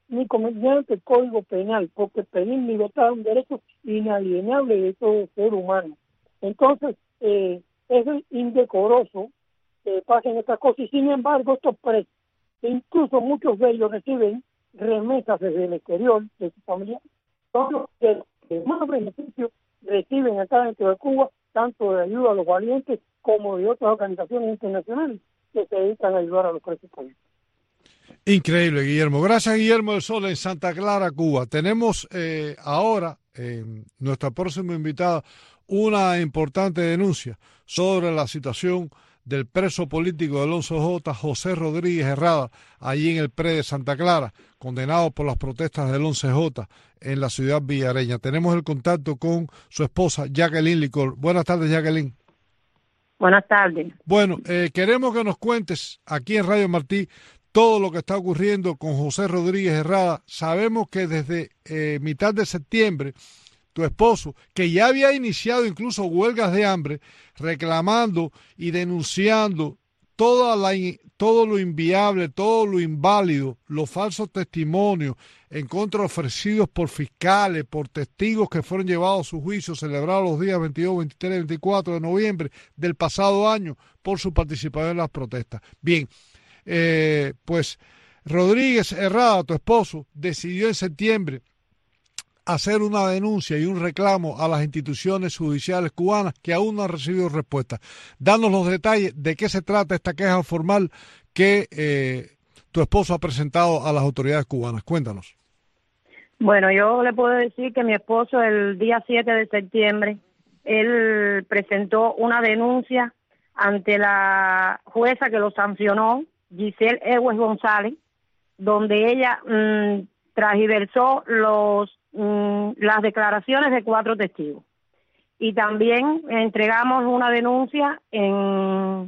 ni mediante el Código Penal, porque pedir libertad es un derecho inalienable de todo ser humano. Entonces, es indecoroso que pasen estas cosas, y sin embargo estos presos, incluso muchos de ellos reciben remesas desde el exterior de su familia, todos que más beneficios reciben acá dentro de Cuba, tanto de ayuda a los valientes como de otras organizaciones internacionales que se dedican a ayudar a los presos políticos. Increíble, Guillermo. Gracias, Guillermo del Sol, en Santa Clara, Cuba. Tenemos ahora, nuestra próxima invitada, una importante denuncia sobre la situación del preso político del 11J, José Rodríguez Herrada, allí en el PRE de Santa Clara, condenado por las protestas del 11J en la ciudad villareña. Tenemos el contacto con su esposa, Jacqueline Licor. Buenas tardes, Jacqueline. Buenas tardes. Bueno, queremos que nos cuentes aquí en Radio Martí todo lo que está ocurriendo con José Rodríguez Herrada. Sabemos que desde mitad de septiembre, tu esposo, que ya había iniciado incluso huelgas de hambre, reclamando y denunciando todo lo inviable, todo lo inválido, los falsos testimonios en contra ofrecidos por fiscales, por testigos que fueron llevados a su juicio celebrado los días 22, 23 y 24 de noviembre del pasado año por su participación en las protestas. Bien, pues Rodríguez Herrada, tu esposo, decidió en septiembre hacer una denuncia y un reclamo a las instituciones judiciales cubanas que aún no han recibido respuesta. Danos los detalles de qué se trata esta queja formal que tu esposo ha presentado a las autoridades cubanas. Cuéntanos. Bueno, yo le puedo decir que mi esposo el día 7 de septiembre, él presentó una denuncia ante la jueza que lo sancionó, Giselle Ewes González, donde ella transversó las declaraciones de 4 testigos. Y también entregamos una denuncia en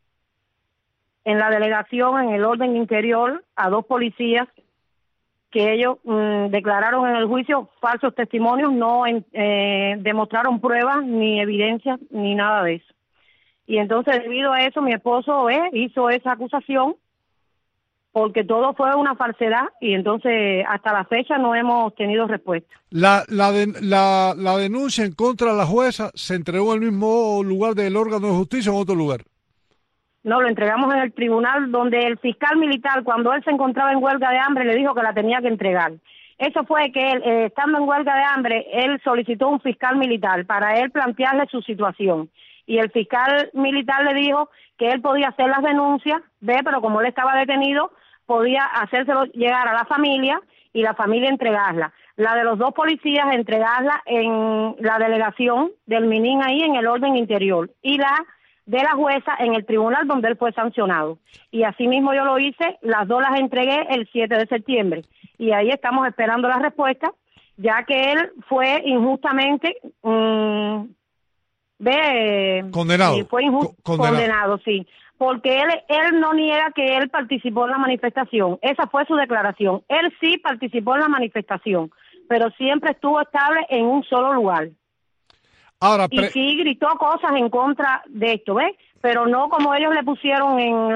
la delegación, en el orden interior, a 2 policías que ellos declararon en el juicio falsos testimonios, no demostraron pruebas, ni evidencias, ni nada de eso. Y entonces, debido a eso, mi esposo hizo esa acusación, porque todo fue una falsedad, y entonces hasta la fecha no hemos tenido respuesta. La denuncia en contra de la jueza se entregó en el mismo lugar del órgano de justicia o en otro lugar. No, lo entregamos en el tribunal, donde el fiscal militar, cuando él se encontraba en huelga de hambre, le dijo que la tenía que entregar. Eso fue que él, estando en huelga de hambre, él solicitó un fiscal militar para él plantearle su situación. Y el fiscal militar le dijo que él podía hacer las denuncias, pero como él estaba detenido, podía hacérselo llegar a la familia y la familia entregarla. La de los 2 policías entregarla en la delegación del Minin ahí en el orden interior, y la de la jueza en el tribunal donde él fue sancionado. Y así mismo yo lo hice, las 2 las entregué el 7 de septiembre. Y ahí estamos esperando la respuesta, ya que él fue injustamente condenado. Sí, fue condenado, sí. Porque él no niega que él participó en la manifestación. Esa fue su declaración. Él sí participó en la manifestación, pero siempre estuvo estable en un solo lugar. Ahora, y sí gritó cosas en contra de esto, ¿ves? Pero no como ellos le pusieron en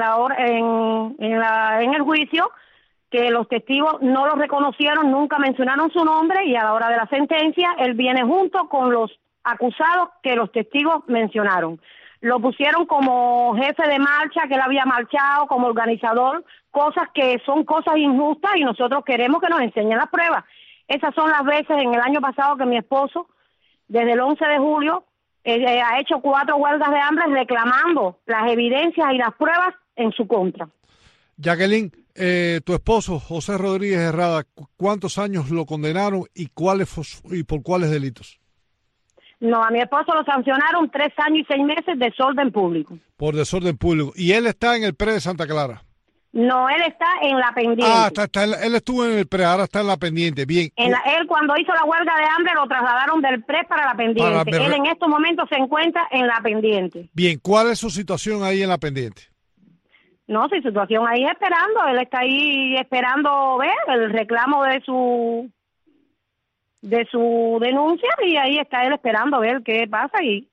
el juicio, que los testigos no lo reconocieron, nunca mencionaron su nombre, y a la hora de la sentencia él viene junto con los acusados que los testigos mencionaron. Lo pusieron como jefe de marcha, que él había marchado, como organizador, cosas que son cosas injustas, y nosotros queremos que nos enseñen las pruebas. Esas son las veces en el año pasado que mi esposo, desde el 11 de julio, ha hecho 4 huelgas de hambre reclamando las evidencias y las pruebas en su contra. Jacqueline, tu esposo, José Rodríguez Herrada, ¿cuántos años lo condenaron y por cuáles delitos? No, a mi esposo lo sancionaron 3 años y 6 meses de desorden público. Por desorden público. ¿Y él está en el PRE de Santa Clara? No, él está en la pendiente. Él estuvo en el PRE, ahora está en la pendiente. Bien. Él cuando hizo la huelga de hambre lo trasladaron del PRE para la pendiente. Él en estos momentos se encuentra en la pendiente. Bien, ¿cuál es su situación ahí en la pendiente? No, su situación ahí esperando. Él está ahí esperando ver el reclamo de su denuncia, y ahí está él esperando a ver qué pasa. Y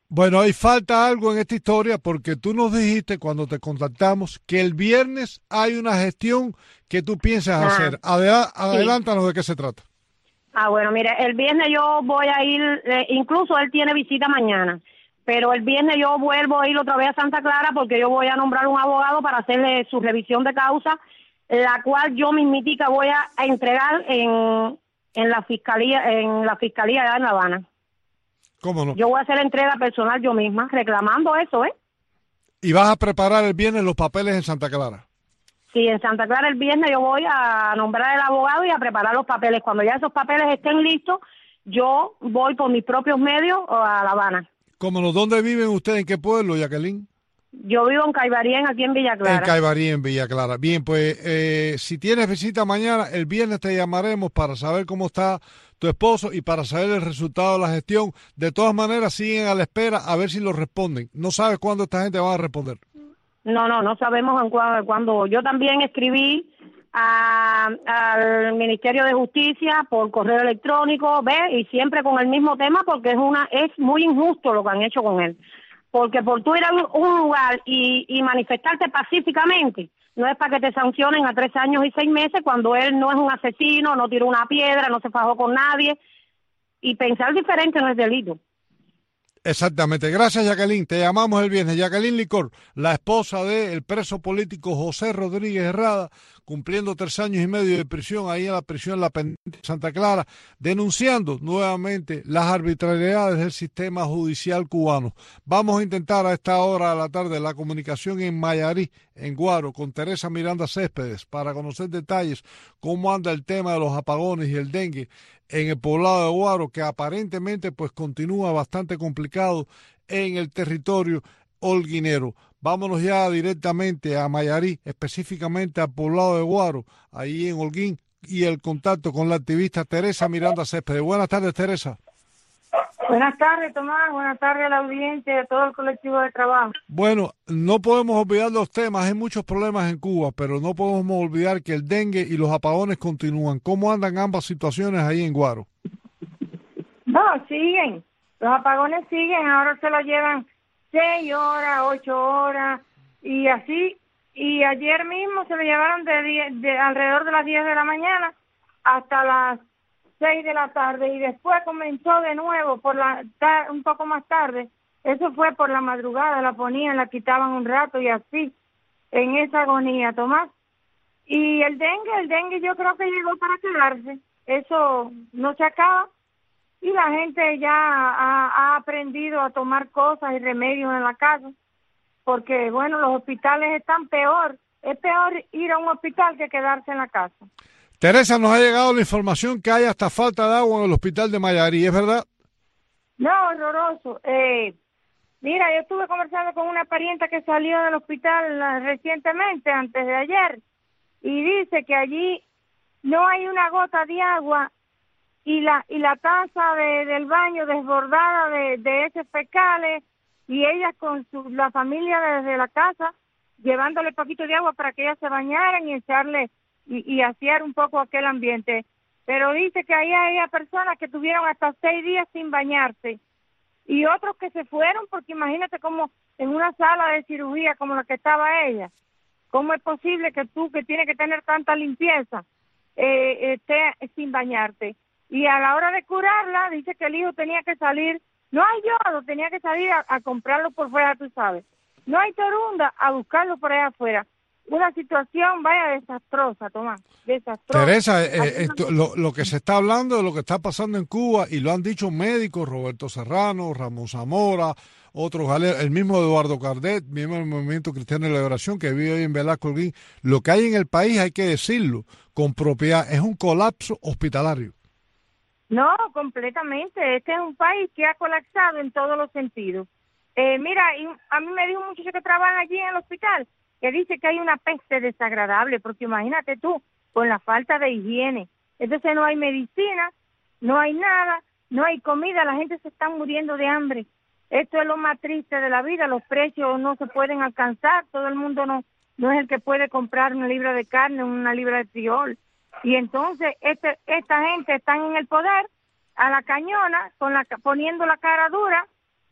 Bueno, ahí falta algo en esta historia porque tú nos dijiste cuando te contactamos que el viernes hay una gestión que tú piensas hacer. Adelántanos de qué se trata. Bueno, mire, el viernes yo voy a ir, incluso él tiene visita mañana, pero el viernes yo vuelvo a ir otra vez a Santa Clara porque yo voy a nombrar un abogado para hacerle su revisión de causa, la cual yo mismitica voy a entregar en la fiscalía allá en La Habana. ¿Cómo no? Yo voy a hacer entrega personal yo misma, reclamando eso, ¿Y vas a preparar el viernes los papeles en Santa Clara? Sí, en Santa Clara el viernes yo voy a nombrar al abogado y a preparar los papeles. Cuando ya esos papeles estén listos, yo voy por mis propios medios a La Habana. ¿Cómo no? ¿Dónde viven ustedes? ¿En qué pueblo, Jacqueline? Yo vivo en Caibarien, aquí en Villa Clara. En Caibarien, en Villa Clara. Bien, pues si tienes visita mañana, el viernes te llamaremos para saber cómo está tu esposo y para saber el resultado de la gestión. De todas maneras, siguen a la espera a ver si lo responden. ¿No sabes cuándo esta gente va a responder? No sabemos cuándo. Yo también escribí al Ministerio de Justicia por correo electrónico, y siempre con el mismo tema porque es muy injusto lo que han hecho con él. Porque por tú ir a un lugar y manifestarte pacíficamente, no es para que te sancionen a 3 años y 6 meses cuando él no es un asesino, no tiró una piedra, no se fajó con nadie, y pensar diferente no es delito. Exactamente. Gracias, Jacqueline. Te llamamos el viernes. Jacqueline Licor, la esposa del preso político José Rodríguez Herrada, cumpliendo 3 años y medio de prisión ahí en la prisión La Pendiente de Santa Clara, denunciando nuevamente las arbitrariedades del sistema judicial cubano. Vamos a intentar a esta hora de la tarde la comunicación en Mayarí, en Guaro, con Teresa Miranda Céspedes, para conocer detalles cómo anda el tema de los apagones y el dengue en el poblado de Guaro, que aparentemente pues continúa bastante complicado en el territorio holguinero. Vámonos ya directamente a Mayarí, específicamente al poblado de Guaro, ahí en Holguín, y el contacto con la activista Teresa Miranda Céspedes. Buenas tardes, Teresa. Buenas tardes, Tomás. Buenas tardes a la audiencia y a todo el colectivo de trabajo. Bueno, no podemos olvidar los temas. Hay muchos problemas en Cuba, pero no podemos olvidar que el dengue y los apagones continúan. ¿Cómo andan ambas situaciones ahí en Guaro? No, siguen. Los apagones siguen. Ahora se lo llevan 6 horas, 8 horas y así. Y ayer mismo se lo llevaron de alrededor de las 10 de la mañana hasta las 6 de la tarde, y después comenzó de nuevo un poco más tarde. Eso fue por la madrugada, la ponían, la quitaban un rato y así, en esa agonía, Tomás. Y el dengue yo creo que llegó para quedarse. Eso no se acaba y la gente ya ha aprendido a tomar cosas y remedios en la casa, porque bueno, los hospitales están peor. Es peor ir a un hospital que quedarse en la casa. Teresa, nos ha llegado la información que hay hasta falta de agua en el hospital de Mayarí, ¿es verdad? No, horroroso. Mira, yo estuve conversando con una parienta que salió del hospital recientemente, antes de ayer, y dice que allí no hay una gota de agua y la taza del baño desbordada de heces fecales, y ella con la familia desde la casa llevándole poquito de agua para que ellas se bañaran y echarle y asear un poco aquel ambiente. Pero dice que ahí había personas que tuvieron hasta 6 días sin bañarse y otros que se fueron, porque imagínate como en una sala de cirugía como la que estaba ella, ¿cómo es posible que tú, que tienes que tener tanta limpieza, esté sin bañarte? Y a la hora de curarla, dice que el hijo tenía que salir, no hay yodo, tenía que salir a comprarlo por fuera, tú sabes. No hay torunda, a buscarlo por allá afuera. Una situación, vaya, desastrosa, Tomás, desastrosa. Teresa, lo que se está hablando de lo que está pasando en Cuba, y lo han dicho médicos, Roberto Serrano, Ramón Zamora, otros, el mismo Eduardo Cardet, miembro del Movimiento Cristiano de Liberación, que vive hoy en Velasco Holguín, lo que hay en el país, hay que decirlo con propiedad, es un colapso hospitalario. No, completamente. Este es un país que ha colapsado en todos los sentidos. Mira, y a mí me dijo un muchacho que trabaja allí en el hospital, que dice que hay una peste desagradable, porque imagínate tú, con la falta de higiene. Entonces no hay medicina, no hay nada, no hay comida, la gente se está muriendo de hambre. Esto es lo más triste de la vida, los precios no se pueden alcanzar, todo el mundo no es el que puede comprar una libra de carne, una libra de frijol. Y entonces esta gente está en el poder, a la cañona, poniendo la cara dura,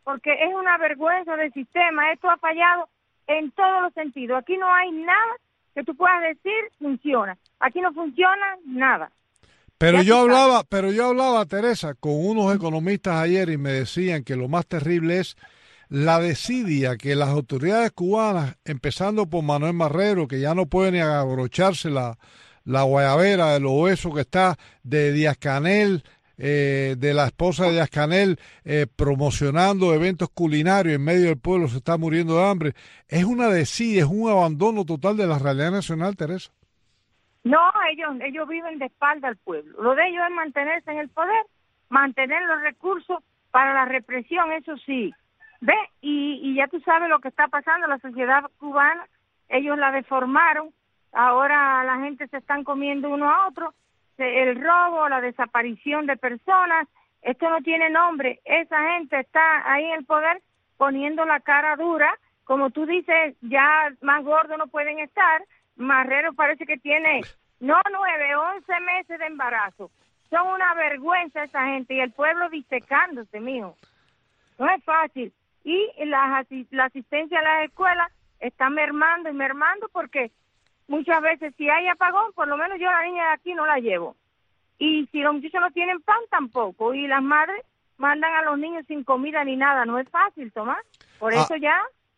porque es una vergüenza del sistema. Esto ha fallado en todos los sentidos. Aquí no hay nada que tú puedas decir funciona. Aquí no funciona nada. Pero yo hablaba, Teresa, con unos economistas ayer y me decían que lo más terrible es la desidia que las autoridades cubanas, empezando por Manuel Marrero, que ya no puede ni abrocharse la guayabera de lo obeso que está, de Díaz-Canel, de la esposa de Díaz-Canel, promocionando eventos culinarios en medio del pueblo, se está muriendo de hambre. Es una desidia, es un abandono total de la realidad nacional, Teresa. No, ellos viven de espalda al pueblo. Lo de ellos es mantenerse en el poder, mantener los recursos para la represión, eso sí. Ve, y ya tú sabes lo que está pasando en la sociedad cubana. Ellos la deformaron. Ahora la gente se están comiendo uno a otro. El robo, la desaparición de personas, esto no tiene nombre. Esa gente está ahí en el poder poniendo la cara dura. Como tú dices, ya más gordos no pueden estar. Marrero parece que tiene, no 9, 11 meses de embarazo. Son una vergüenza esa gente y el pueblo disecándose, mijo. No es fácil. Y la asistencia a las escuelas está mermando y mermando porque muchas veces si hay apagón, por lo menos yo la niña de aquí no la llevo. Y si los muchachos no tienen pan, tampoco. Y las madres mandan a los niños sin comida ni nada. No es fácil, Tomás. Por eso ya...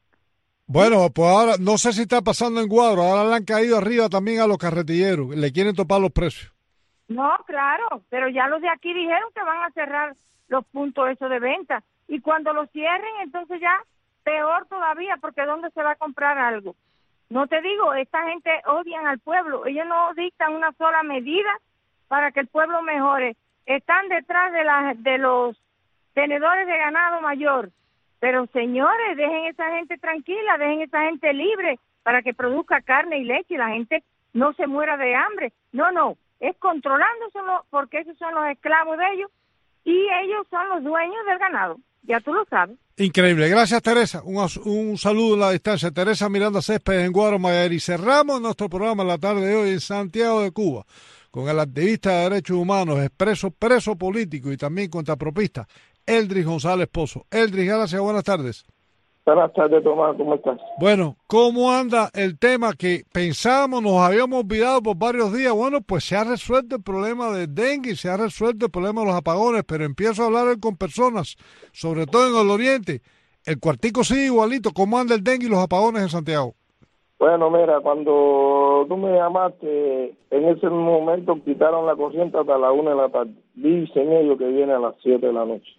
Bueno, pues ahora, no sé si está pasando en Guadro, ahora le han caído arriba también a los carretilleros, le quieren topar los precios. No, claro, pero ya los de aquí dijeron que van a cerrar los puntos esos de venta. Y cuando los cierren, entonces ya peor todavía, porque ¿dónde se va a comprar algo? No te digo, esta gente odian al pueblo, ellos no dictan una sola medida para que el pueblo mejore. Están detrás de los tenedores de ganado mayor. Pero señores, dejen esa gente tranquila, dejen esa gente libre para que produzca carne y leche y la gente no se muera de hambre. No, es controlándoselo porque esos son los esclavos de ellos y ellos son los dueños del ganado. Ya tú lo sabes. Increíble. Gracias, Teresa. Un saludo a la distancia. Teresa Miranda Céspedes en Guadro, Miami. Y cerramos nuestro programa la tarde de hoy en Santiago de Cuba con el activista de derechos humanos, preso político y también contrapropista, Eldris González Pozo. Eldris, gracias, buenas tardes. Buenas tardes, Tomás, ¿cómo estás? Bueno, ¿cómo anda el tema que pensábamos, nos habíamos olvidado por varios días? Bueno, pues se ha resuelto el problema del dengue, se ha resuelto el problema de los apagones, pero empiezo a hablar con personas, sobre todo en el oriente. El cuartico sigue igualito. ¿Cómo anda el dengue y los apagones en Santiago? Bueno, mira, cuando tú me llamaste, en ese momento quitaron la corriente hasta la 1 de la tarde. Dicen ellos que viene a las 7 de la noche.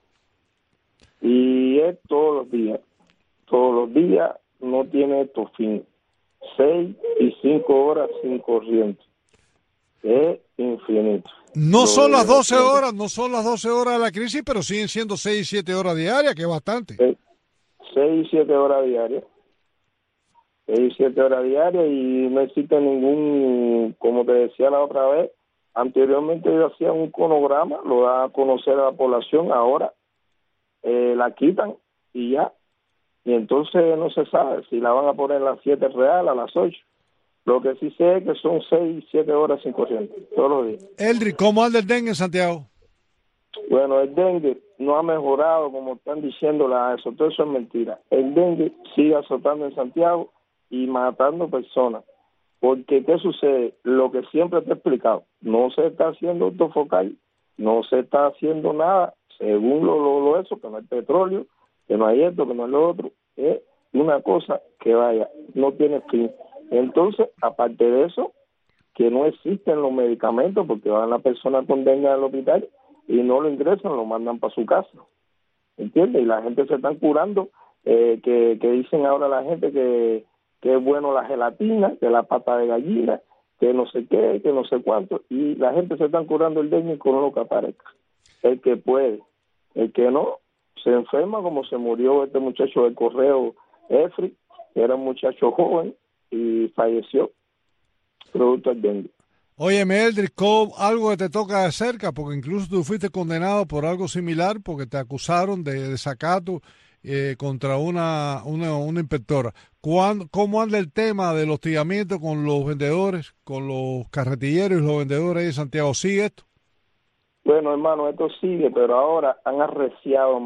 Y es todos los días no tiene esto fin. 6 y 5 horas sin corriente. Es infinito. No son las 12 horas, no son las 12 horas de la crisis, pero siguen siendo 6 y 7 horas diarias, que es bastante. 6 y 7 horas diarias. 6 y 7 horas diarias y no existe ningún, como te decía la otra vez, anteriormente ellos hacían un cronograma, lo da a conocer a la población, ahora la quitan y ya. Y entonces no se sabe si la van a poner a las 7 real, a las 8. Lo que sí sé es que son 6 y 7 horas sin corriente, todos los días. Eldri, ¿cómo anda el dengue en Santiago? Bueno, el dengue no ha mejorado, como están diciendo eso. Todo eso es mentira. El dengue sigue azotando en Santiago y matando personas. Porque, ¿qué sucede? Lo que siempre te he explicado, no se está haciendo autofocal, no se está haciendo nada, según lo eso, que no hay petróleo, que no hay esto, que no hay lo otro. Es una cosa que vaya, no tiene fin. Entonces, aparte de eso, que no existen los medicamentos, porque van las personas con dengue al hospital y no lo ingresan, lo mandan para su casa. ¿Entiendes? Y la gente se están curando, que dicen ahora la gente que es bueno la gelatina, que la pata de gallina, que no sé qué, que no sé cuánto, y la gente se están curando el dengue con lo que aparezca. El que puede, el que no, se enferma como se murió este muchacho del correo, Efri, que era un muchacho joven y falleció producto del dengue. Oye, Eldris, algo que te toca de cerca, porque incluso tú fuiste condenado por algo similar, porque te acusaron de desacato contra una inspectora. ¿Cómo anda el tema del hostigamiento con los vendedores, con los carretilleros y los vendedores ahí en Santiago? ¿Sigue esto? Bueno, hermano, esto sigue, pero ahora han arreciado más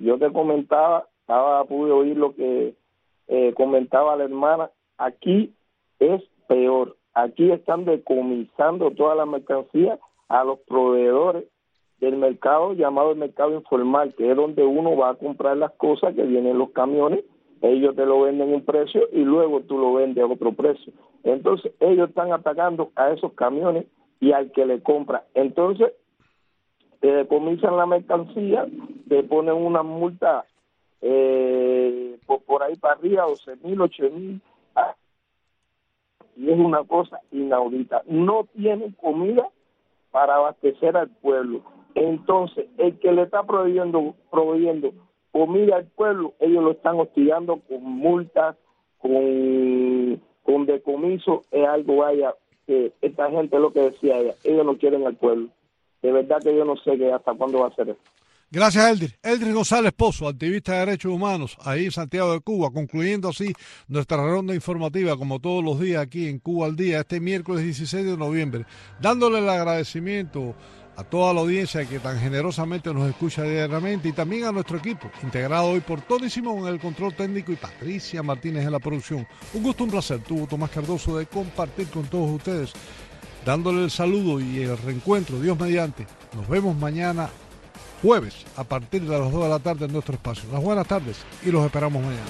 yo te comentaba, pude oír lo que comentaba la hermana, aquí es peor, aquí están decomisando toda la mercancía a los proveedores del mercado llamado el mercado informal, que es donde uno va a comprar las cosas que vienen en los camiones, ellos te lo venden a un precio y luego tú lo vendes a otro precio. Entonces ellos están atacando a esos camiones y al que le compra. Entonces te decomisan la mercancía, te ponen una multa por ahí para arriba, 12,000, 8,000, y es una cosa inaudita. No tienen comida para abastecer al pueblo. Entonces, el que le está proveyendo comida al pueblo, ellos lo están hostigando con multas, con decomiso. Es algo, vaya, que esta gente, lo que decía ella, ellos no quieren al pueblo. De verdad que yo no sé hasta cuándo va a ser eso. Gracias, Eldri. Eldri González Pozo, activista de derechos humanos, ahí en Santiago de Cuba, concluyendo así nuestra ronda informativa, como todos los días aquí en Cuba al Día, este miércoles 16 de noviembre, dándole el agradecimiento a toda la audiencia que tan generosamente nos escucha diariamente y también a nuestro equipo, integrado hoy por Tony Simón en el control técnico y Patricia Martínez en la producción. Un gusto, un placer, tuvo Tomás Cardoso de compartir con todos ustedes, dándole el saludo y el reencuentro, Dios mediante. Nos vemos mañana jueves a partir de las 2 de la tarde en nuestro espacio. Las buenas tardes y los esperamos mañana.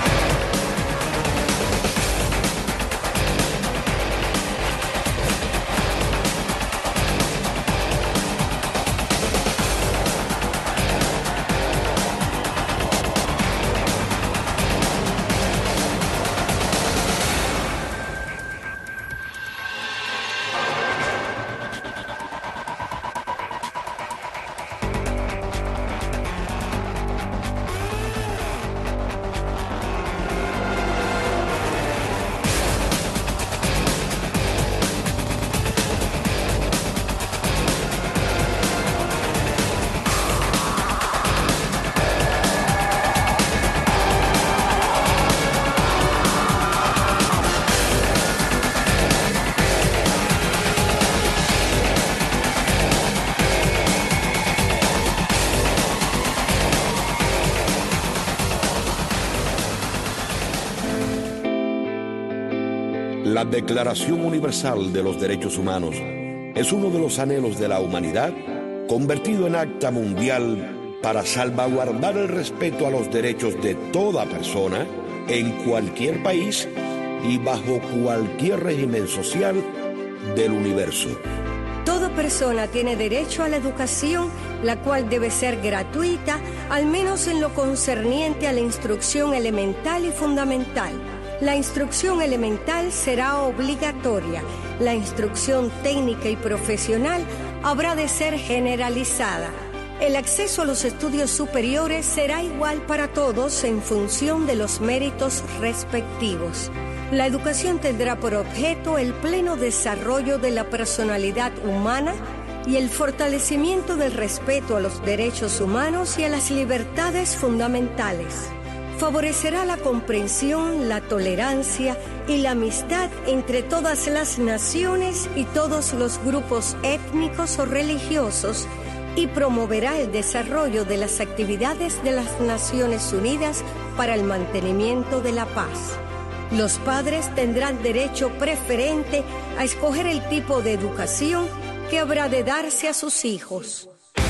La Declaración Universal de los Derechos Humanos es uno de los anhelos de la humanidad convertido en acta mundial para salvaguardar el respeto a los derechos de toda persona en cualquier país y bajo cualquier régimen social del universo. Toda persona tiene derecho a la educación, la cual debe ser gratuita, al menos en lo concerniente a la instrucción elemental y fundamental. La instrucción elemental será obligatoria. La instrucción técnica y profesional habrá de ser generalizada. El acceso a los estudios superiores será igual para todos en función de los méritos respectivos. La educación tendrá por objeto el pleno desarrollo de la personalidad humana y el fortalecimiento del respeto a los derechos humanos y a las libertades fundamentales. Favorecerá la comprensión, la tolerancia y la amistad entre todas las naciones y todos los grupos étnicos o religiosos y promoverá el desarrollo de las actividades de las Naciones Unidas para el mantenimiento de la paz. Los padres tendrán derecho preferente a escoger el tipo de educación que habrá de darse a sus hijos.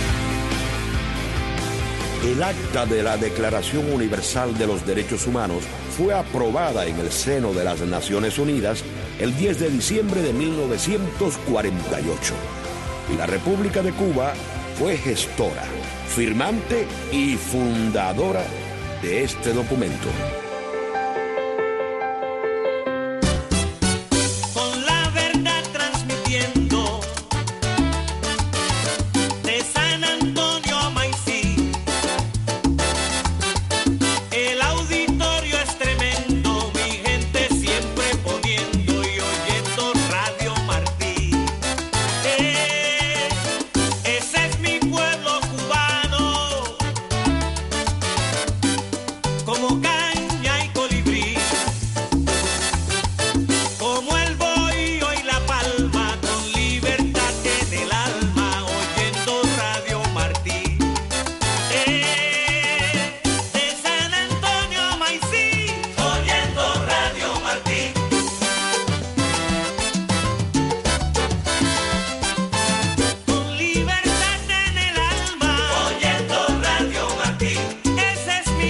El acta de la Declaración Universal de los Derechos Humanos fue aprobada en el seno de las Naciones Unidas el 10 de diciembre de 1948. Y la República de Cuba fue gestora, firmante y fundadora de este documento. Como